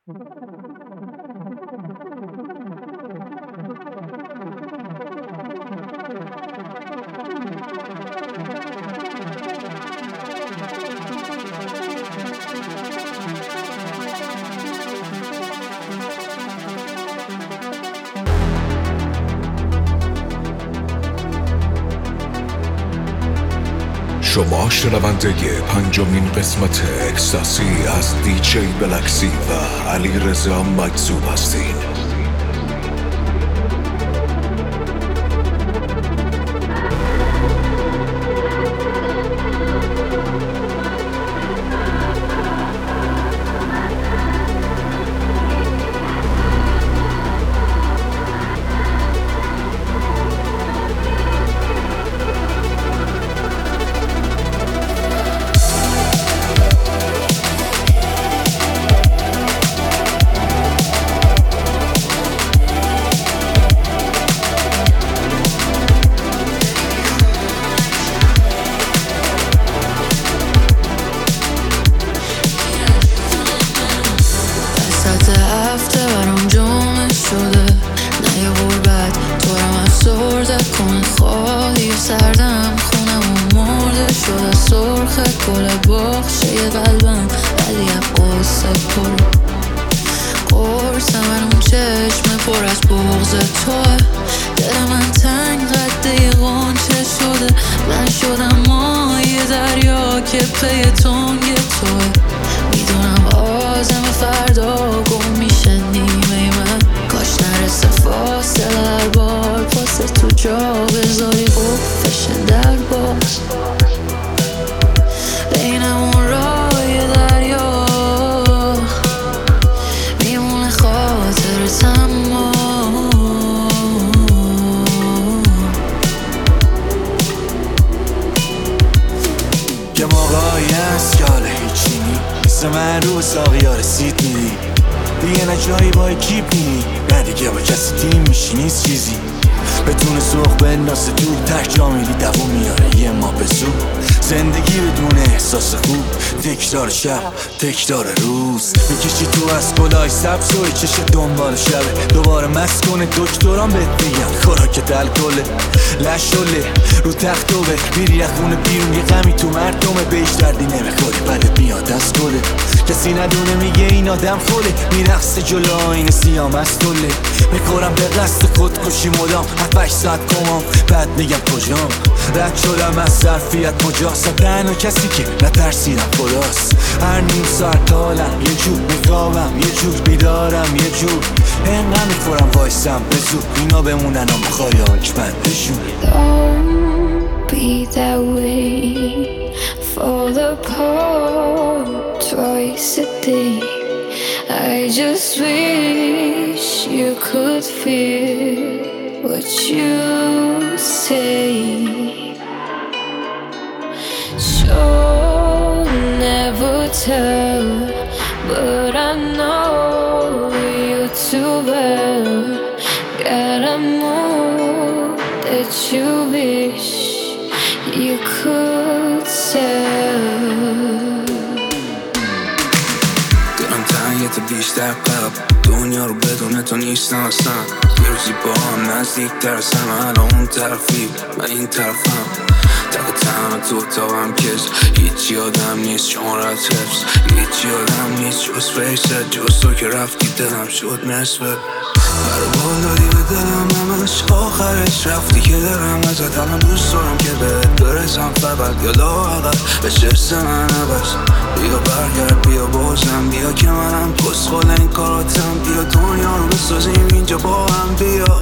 شما شنونده پنجمین قسمت اکستاسی از دیجی بلکسی و علیرضا مجذوب هستین. هفته برام جمعه شده، نه یه غربت تو رم افسرده کنه، خواهی سردم خونم و مرده شده، سرخ گل بخشه قلبم ولی اب قصه پره، قرصم اون چشم پر از بغض توه، دل من تنگ قده غنچه شده، من شدم مایه دریا که پی تنگ توه، میدونم آزم فردا گم میشه نیمه من، کاش نرسه فاصله هر بار پاسه تو جا بذاری قفشه در باز بینمون رای دریا میمونه خاطرتم یه موقعی هست که حالا هیچی نی مثل من رو ساقیا رسید میری دیگه نه جایی با اکیپ نی نه دیگه با کسی تیم میشی نیست چیزی بدون سوخ بنداسه دور تک جا میری دوون میاره یه ما به زود زندگی بدون احساس خوب تکرار شب تکرار روز میکشی تو از گلای سبز و چش دنبال شبه دوباره مست کنه دکتران بهت بگن خوراکت الکله لشله رو تختوبه میری از خونه بیرون یه غمی تو مردمه بهش دردی نمیخوری بدت میاد از گله کسی ندونه میگه این آدم خوله میرقصه جلو آینه سیام از طله میخورم به قصد خودکشی مدام 7-8 ساعت کمام بعد میگم کجام رد شدم از ظرفیت مجاست تنها کسی که نترسیدم خداست هر نیم ساعت حالم یه جور میخوابم یه جور بیدارم یه جور انقدر میخورم وایسم به زود اینا بمونن هم بخوای آنچمندشون Don't be that way, fall apart twice a day. I just wish you could feel what you say. Sure, never tell, but I know you too well. Gotta know that you wish you could tell. دلم تنگه تا بیشتر قبل دنیا رو بدون تو نیستم اصلا یه روزی با هم نزدیک ترسم الان اون طرفی من این طرفم تک تنها تو اتاقم کس هیچی آدم نیست چون رد حفظ هیچی آدم نیست جز فیست جز تو که رفتی دلم شد نصفه برو بال دادی به دلم همش آخرش رفتی که دارم ازت الان دوست دارم که بهت برسم فقط یا لااقل به چست من عوض بیا برگرد بیا بازم بیا که منم کسخل این کاراتم بیا دنیا رو بسازیم اینجا با هم بیا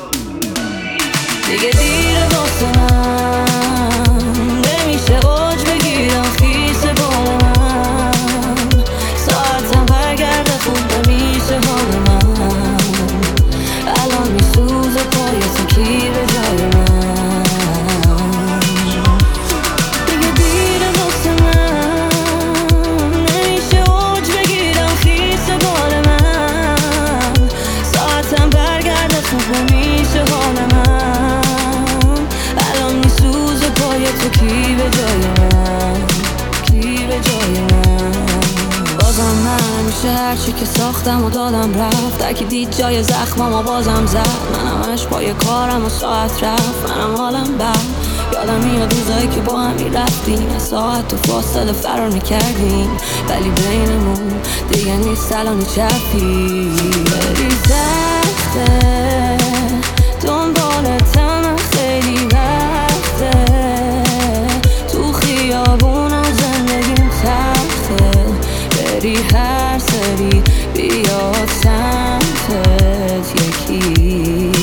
دیگه دیره واسه من نمیشه اوج بگیرم خیس بال من ساعتم برگرده خوب نمیشه حال من الان میسوزه پای تو کی به جای من دیگه دیره واسه من نمیشه اوج بگیرم خیس بال من ساعتم برگرده خوب نمیشه حال من چی که ساختم و دادم رفت، در که دید جای زخمم بازم زد. منم همش پای کارم و ساعت رفت، منم حالم بد. یادم میاد روزایی که با هم میرفتیم، از ساعت تو فاصله فرار میکردیم، ولی بینمون دیگه نیست الان چپی. خیلی سخته دنبالتم، خیلی وقته تو خیابونم زندگیم تخته. بری هر سری بیاد سمتت یکی.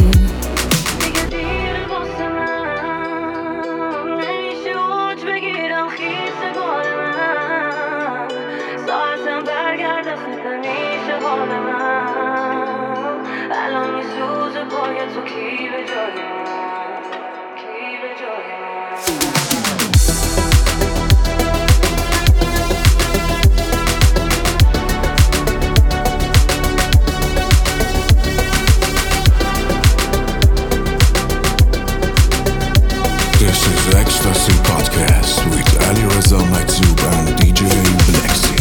الان میسوزه پای تو، کی به جای من، کی به جای من. This is Ecstasy Podcast with Alireza Maikzoub and DJ Blexy.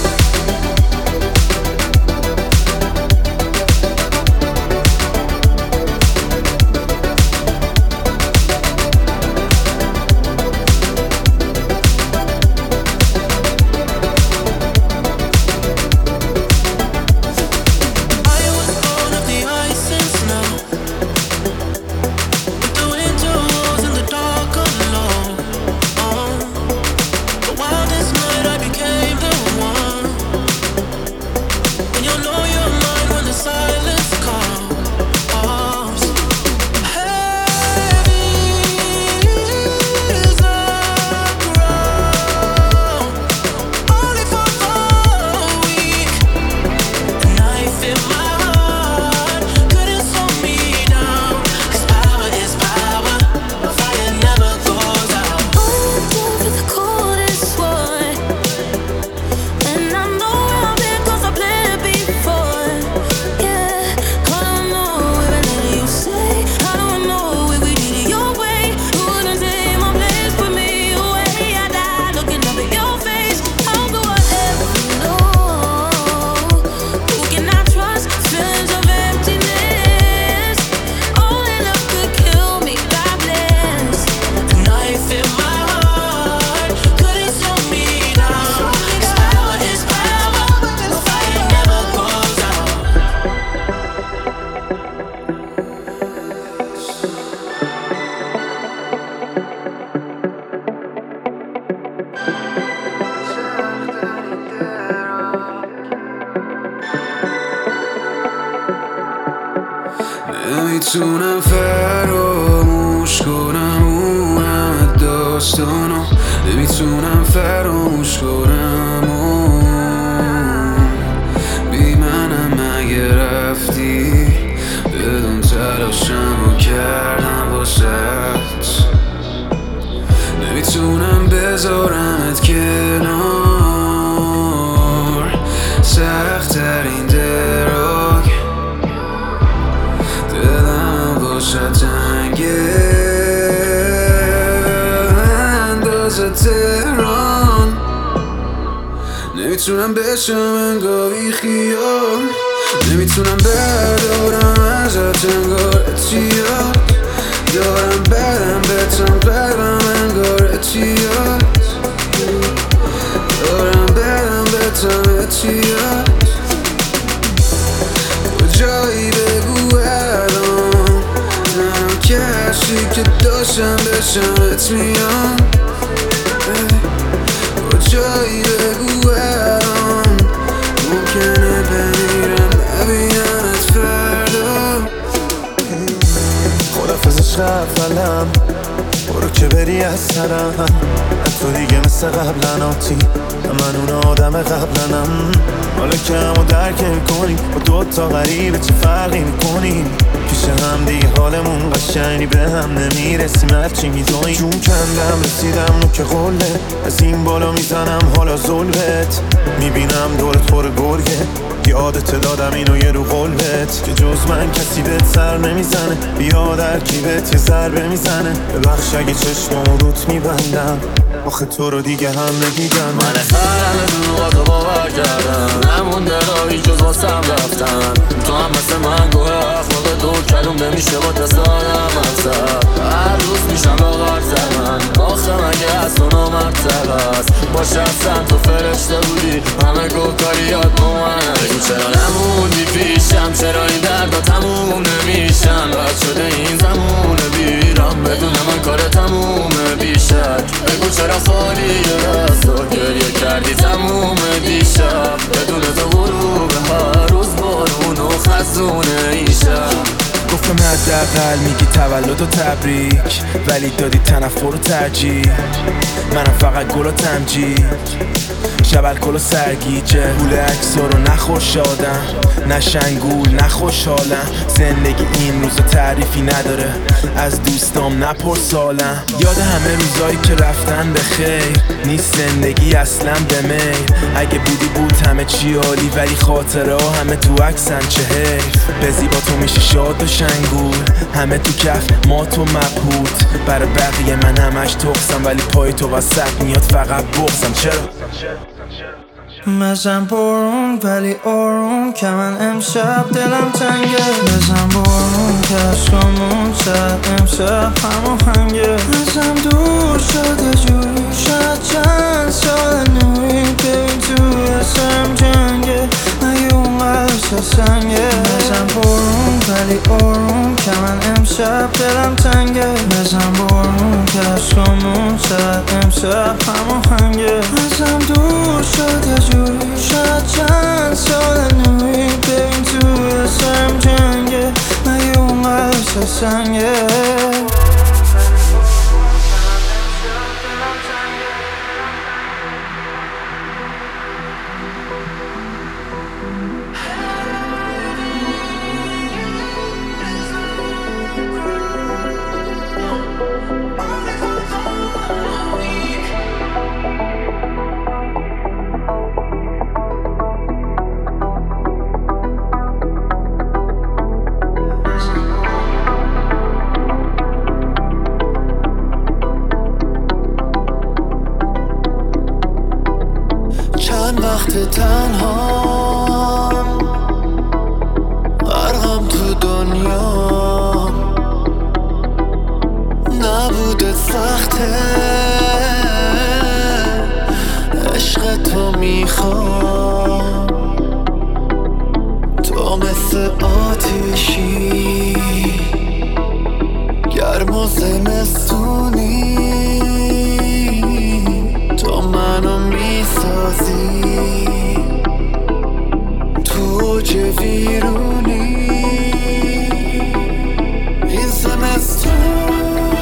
نمیتونم فراموش کنم اون داستانو، نمیتونم فراموش کنم اون بی منم مگه رفتی، بدون تلاشمو کردم واسط. نمیتونم بذارمت کنار، سخت‌ترین دراگ دلم واسه تنگه اندازه تهران. نمیتونم بشم انگاری خیال، نمیتونم بردارم ازت انگار اتیاد. دارم برم بتم قلبم انگار اتیاد، دارم برم بتم اتیاد. کجایی بگو الان، تنها کسی که داشتم بشمت میان. کجایی بگو الان، ممکنه بمیرم نبینمت فردا. خدافزش قفلم، برو که بری از سرم. تو دیگه مثل قبلن آتی، من اون آدم قبلنم. حالا که همو درک میکنی، با دوتا غریبه چه فرقی میکنی. پیش هم دیگه حالمون قشنگی به هم نمیرسیم، هرچی میدونی. جون کندم رسیدم نوک قله، از این بالا میزنم حالا ظلمت. میبینم دورت پر گرگه، یادت دادم اینو یه رو قلبت، که جز من کسی بهت سر نمیزنه. بیا در کیبت یه ضربه میزنه، ببخش اگه چشمامو روت میبندم. آخه تو رو دیگه هم ندیدم. من خرم دروغاتو باور کردم، نمونده راهی جز واسم رفتن. تو هم مثل من گوه اخلاق دور کلوم نمیشه با تصادم منصب. هر روز میشم لاغرتر من، آخه مگه از تو نامرتب است. باشه اصلا تو فرشته بودی، همه گفتاریات با منه. بگو چرا نموندی پیشم، چرا این دردا تموم نمیشن. بد شده این زمونه بیرم، بدون من کار تمومه بیشک. بگو چرا خالی دستا گریه کردی تموم دیشب. بدون تو غروب هر روز بارون و خزونه این شب. گفتم حداقل میگی تولد و تبریک، ولی دادی تنفر و ترجیح. منم فقط گل و تمجید، شب الکل و سرگیجه. گول اکسا رو نخوشادم، نه شنگول نه خوشحالم. زندگی این روزا تعریفی نداره، از دوستام نپرسالم. یاد همه روزایی که رفتن به خیر، نیست زندگی اصلا به میل. اگه بودی بود همه چی عالی، ولی خاطره ها همه تو عکسن چه حیف. به زیبا تو میشی شاد و شنگول، همه تو کف ما تو مبهوت. برای بقیه من همش تخصم، ولی پای تو وسط میاد فقط بغزم. چرا؟ بزن برون ولی آروم که من امشب دلم تنگه. بزن برون که عشقمون شد امشب هماهنگه. ازم دور شده جوری، شاید چند سال نوری. ببین توی سرم جنگه، مگه اون قلب سنگه. بزن برون ولی آروم که من امشب دلم تنگه. بزن برون که عشقمون شد امشب هماهنگه. ازم دور شده جوری، شاید چند سال نوری. ببین توی سرم جنگه، مگه اون قلب سنگه. وقت تنهام، غرقم تو دنیا. نبوده سخته، عشق تو میخوام. تو مثل آتیشی، گرم و زمستونی. تو منو میسازی تو چه ویرونی. این زمستون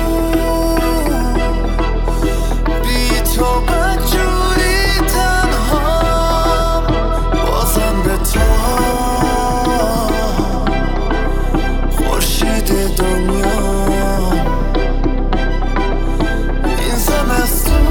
بی تو بدجوری تنها. بازم به تو خورشید دنیا. این زمستون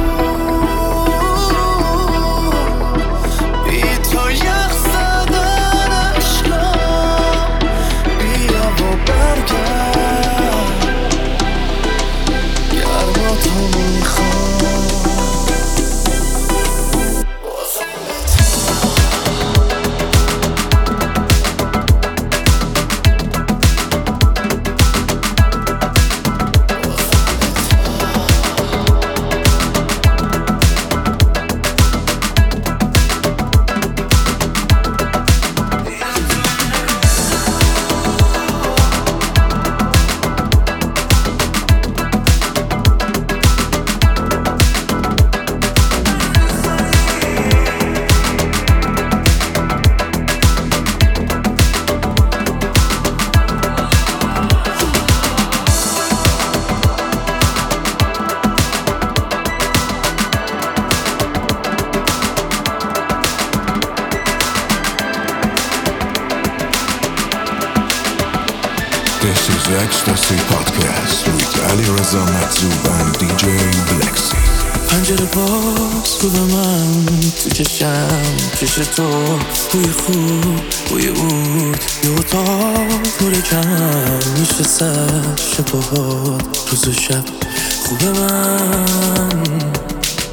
This is Ecstasy Podcast with Ali Reza Matzoub and DJ Blexy. پنجره باز رو به من، تو چشم چش تو. بوی خوب بوی بود، یه اتاق پر کم میشه سر شباهات. روز و شب خوب من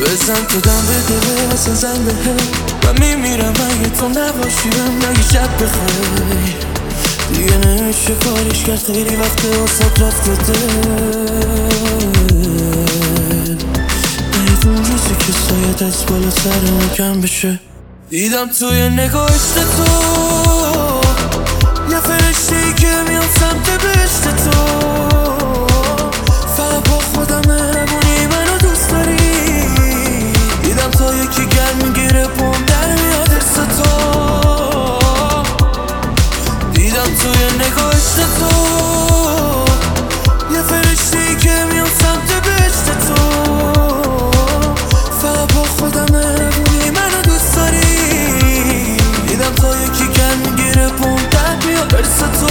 بزن تو دم بده اصلا زنگ بهم من میمیرم اگه تو نباشی بهم نگی شب بخیر دیگه نمیشه کاریش کرد خیلی وقت واسات رفته دل اون روزی که سایت از بالا سرم کم بشه دیدم توی نگاهشت تو یه فرشته‌ای که میام سمت بهشت تو فقط با خودم مهربونی منو دوست داری دیدم تا یکی گرم میگیره پام در میاد ارس تو دیدم توی نگاهشت تو یه فرشته‌ای که میام سمت بهشت تو فقط با خودم مهربونی منو دوست داری دیدم تا یکی گرم میگیره پام در میاد ارس تو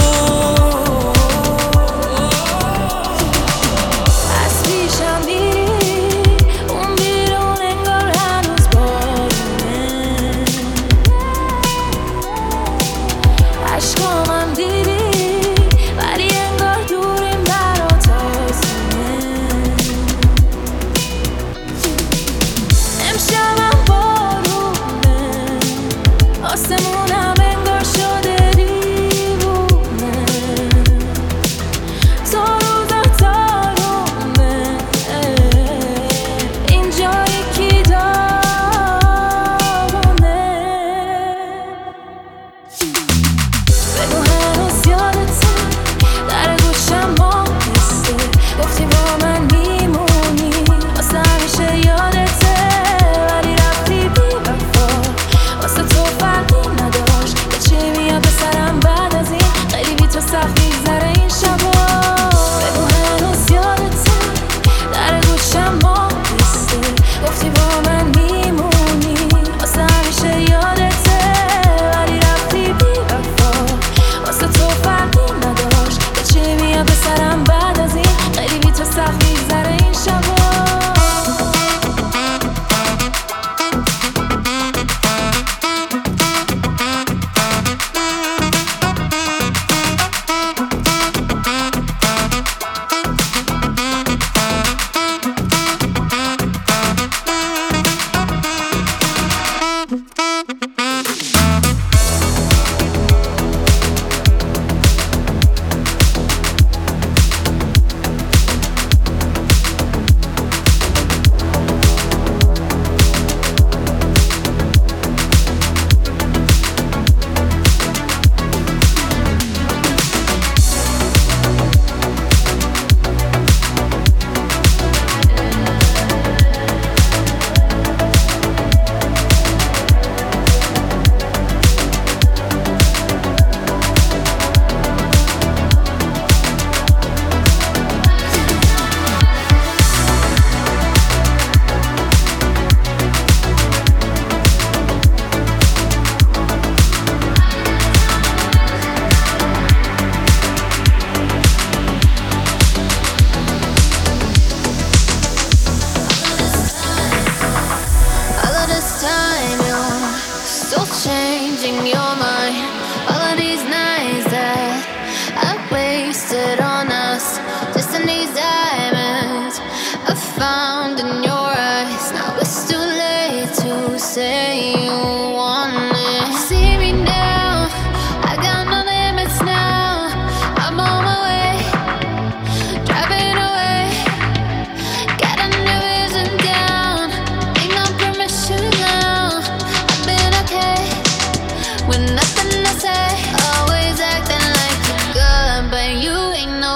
With nothing to say, always acting like you're good, but you ain't no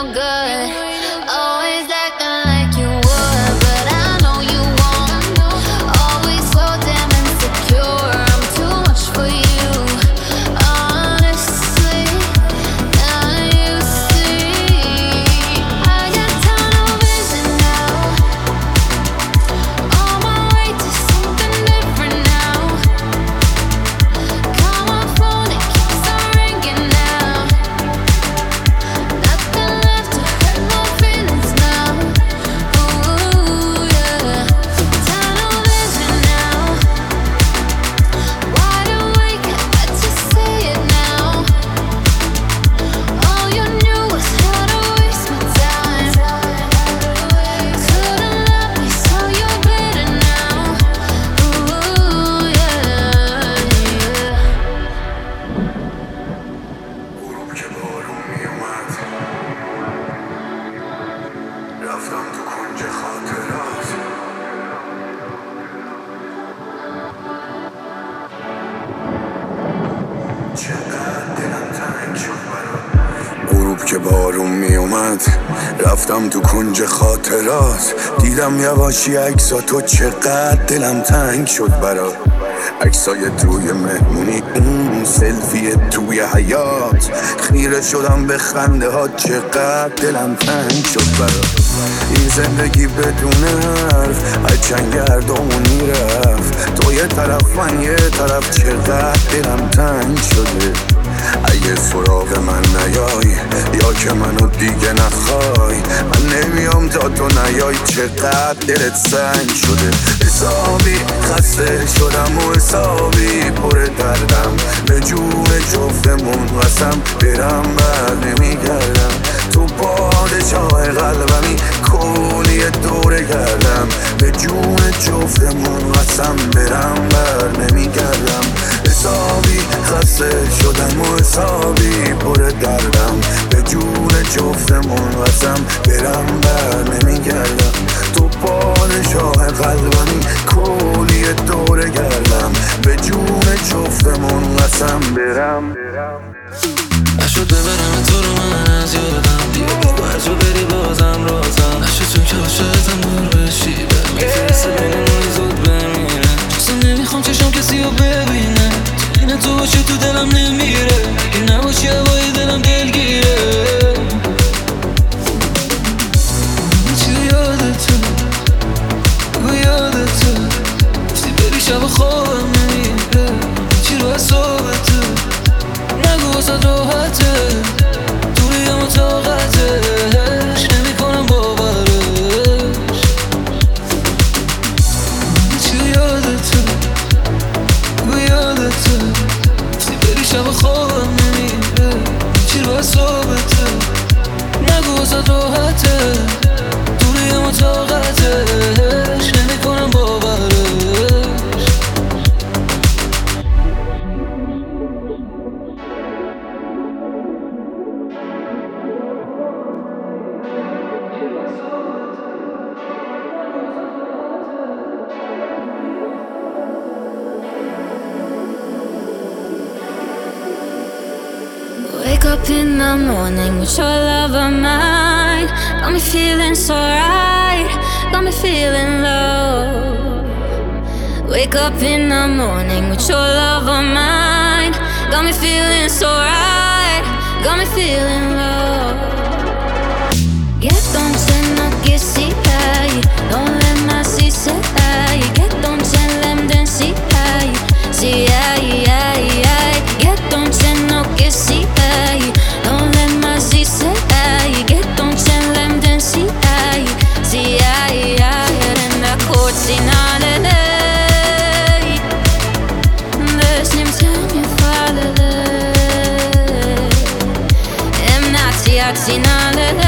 شب که بارون می اومد رفتم تو کنج خاطرات، دیدم یواشی عکساتو، چقدر دلم تنگ شد برات. عکسای توی مهمونی، اون سلفی توی حیات، خیره شدم به خنده ها، چقدر دلم تنگ شد برات. این زندگی بدون حرف از چنگ گردامون میرفت، تو یه طرف من یه طرف، چقدر دلم تنگ شده. اگه سراغ من نیای یا که منو دیگه نخوای، من نمیام تا تو نیای، چقدر دلت سنگ شده. حسابی خسته شدم و حسابی پر دردم، به جون جفتمون قسم برم بر نمیگردم. تو پادشاه قلبمی کلی دوره کردم، به جون جفتمون قسم برم بر نمیگردم. حسابی خسته شدم و حسابی پر دردم، به جون جفتمون قسم برم بر نمیگردم. تو پادشاه قلبمی کلی دوره کردم، به جون جفتمون قسم برم. نشد ببرم تو رو من از یادم، دیگه باید تو بری بازم رازم، نشد چون که عاشقتم دور بشی، میفرسته بینمون زود بمیره. اصلا نمیخوام چشم کسی رو ببینه، اینه تو باشه تو دلم نمیره، اگه نباشی هوای دلم دلگیره. چی یادته بگو یادته، گفتی بری شب خوابم نمیره، چی رو حسابته نگو واسه راحته، دوری هم طاقتش نمی کنم باورش. چی یادته بگو یادته، گفتی بری شب خوابم نمیره، چی رو حسابته نگو واسه راحته، دوری هم طاقتش نمی کنم باورش. Wake up in the morning with your love of mine, got me feeling so right, got me feeling low. Wake up in the morning with your love of mine, got me feeling so right, got me feeling low. Get don't send no kissy high, don't let my see say high. Get don't send them then see high, see high. Get don't send no kissy high, don't let my see say high. Get don't send them then see high, see high. And I court in all the day, there's him tell me father, I'm not see all the day.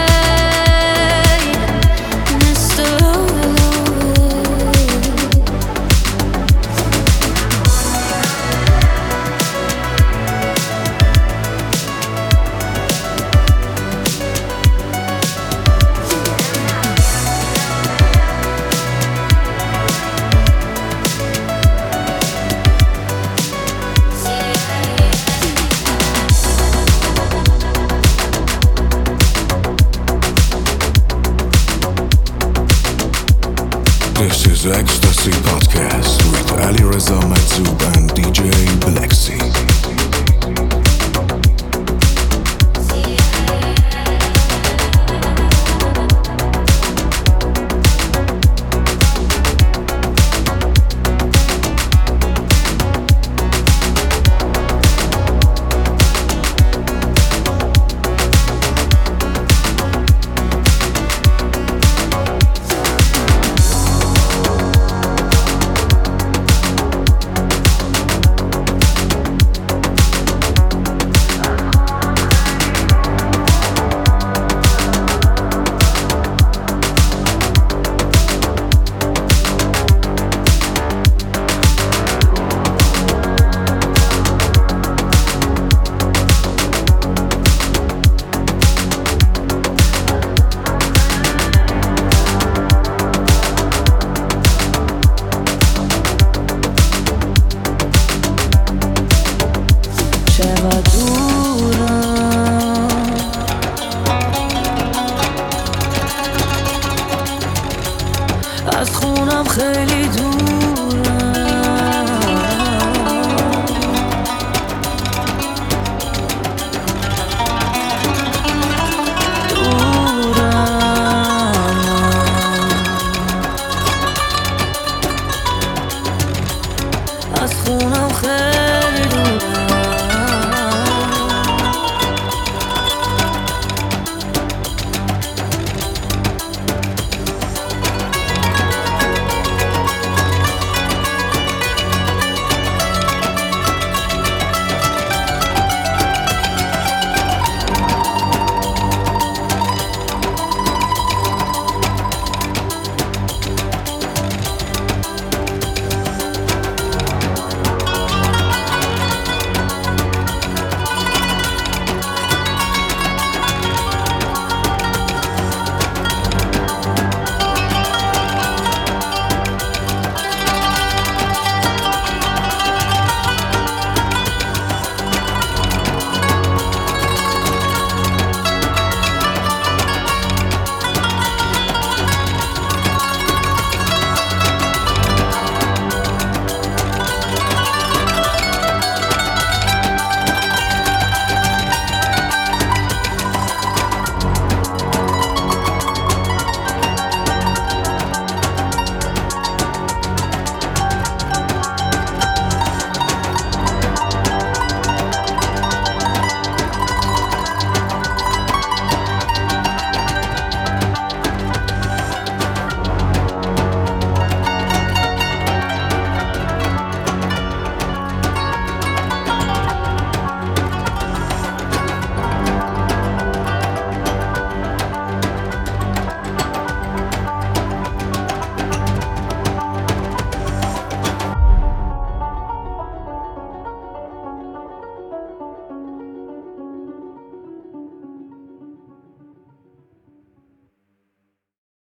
This is Ecstasy Podcast with Ali Reza Matzoub and DJ Blacksy. شب